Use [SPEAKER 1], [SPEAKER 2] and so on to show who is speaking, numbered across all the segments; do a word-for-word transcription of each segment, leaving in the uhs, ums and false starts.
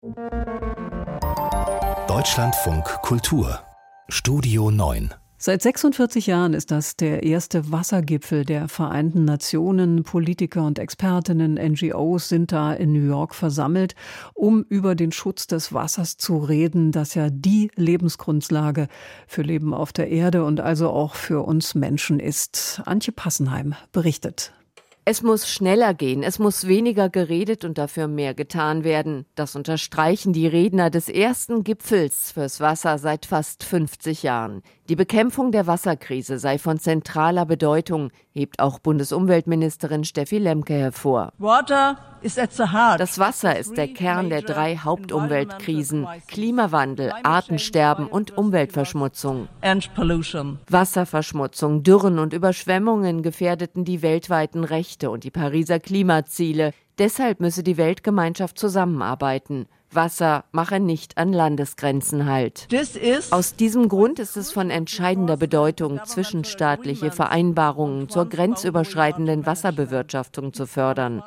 [SPEAKER 1] Deutschlandfunk Kultur Studio neun.
[SPEAKER 2] Seit sechsundvierzig Jahren ist das der erste Wassergipfel der Vereinten Nationen. Politiker und Expertinnen, N G Os sind da in New York versammelt, um über den Schutz des Wassers zu reden, das ja die Lebensgrundlage für Leben auf der Erde und also auch für uns Menschen ist. Antje Passenheim berichtet.
[SPEAKER 3] Es muss schneller gehen, es muss weniger geredet und dafür mehr getan werden. Das unterstreichen die Redner des ersten Gipfels fürs Wasser seit fast fünfzig Jahren. Die Bekämpfung der Wasserkrise sei von zentraler Bedeutung, hebt auch Bundesumweltministerin Steffi Lemke hervor. Das Wasser ist der Kern der drei Hauptumweltkrisen: Klimawandel, Artensterben und Umweltverschmutzung. Wasserverschmutzung, Dürren und Überschwemmungen gefährdeten die weltweiten Rechte und die Pariser Klimaziele. Deshalb müsse die Weltgemeinschaft zusammenarbeiten. Wasser mache nicht an Landesgrenzen Halt. Aus diesem Grund ist es von entscheidender Bedeutung, zwischenstaatliche Vereinbarungen zur grenzüberschreitenden Wasserbewirtschaftung zu fördern.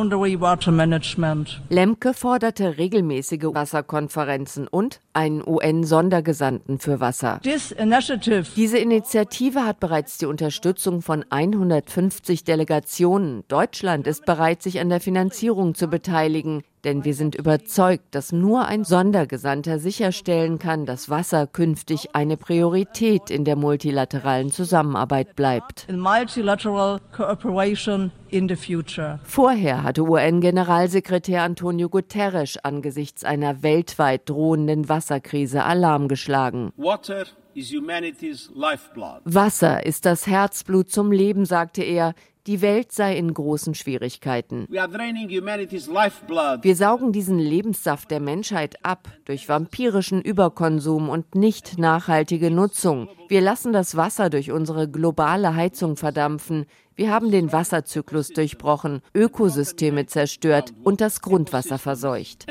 [SPEAKER 3] Lemke forderte regelmäßige Wasserkonferenzen und einen U N-Sondergesandten für Wasser. Diese Initiative hat bereits die Unterstützung von hundertfünfzig Delegationen. Deutschland ist bereit, sich an der Finanzierung zu beteiligen. Denn wir sind überzeugt, dass nur ein Sondergesandter sicherstellen kann, dass Wasser künftig eine Priorität in der multilateralen Zusammenarbeit bleibt. Vorher hatte U N-Generalsekretär Antonio Guterres angesichts einer weltweit drohenden Wasserkrise Alarm geschlagen. Wasser ist das Herzblut zum Leben, sagte er. Die Welt sei in großen Schwierigkeiten. Wir saugen diesen Lebenssaft der Menschheit ab durch vampirischen Überkonsum und nicht nachhaltige Nutzung. Wir lassen das Wasser durch unsere globale Heizung verdampfen. Wir haben den Wasserzyklus durchbrochen, Ökosysteme zerstört und das Grundwasser verseucht.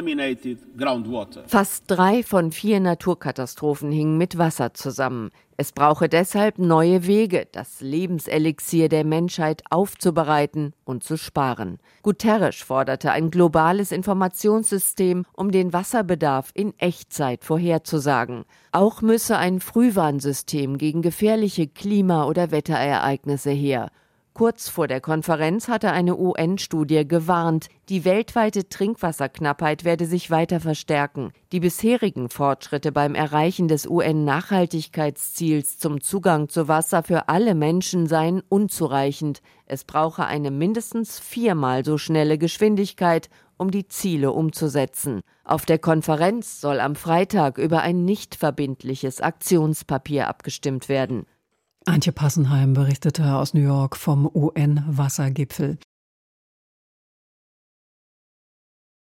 [SPEAKER 3] Fast drei von vier Naturkatastrophen hingen mit Wasser zusammen. Es brauche deshalb neue Wege, das Lebenselixier der Menschheit aufzubereiten und zu sparen. Guterres forderte ein globales Informationssystem, um den Wasserbedarf in Echtzeit vorherzusagen. Auch müsse ein Frühwarnsystem gegen gefährliche Klima- oder Wetterereignisse her. Kurz vor der Konferenz hatte eine U N-Studie gewarnt, die weltweite Trinkwasserknappheit werde sich weiter verstärken. Die bisherigen Fortschritte beim Erreichen des U N-Nachhaltigkeitsziels zum Zugang zu Wasser für alle Menschen seien unzureichend. Es brauche eine mindestens viermal so schnelle Geschwindigkeit, um die Ziele umzusetzen. Auf der Konferenz soll am Freitag über ein nicht verbindliches Aktionspapier abgestimmt werden.
[SPEAKER 2] Antje Passenheim berichtete aus New York vom U N-Wassergipfel.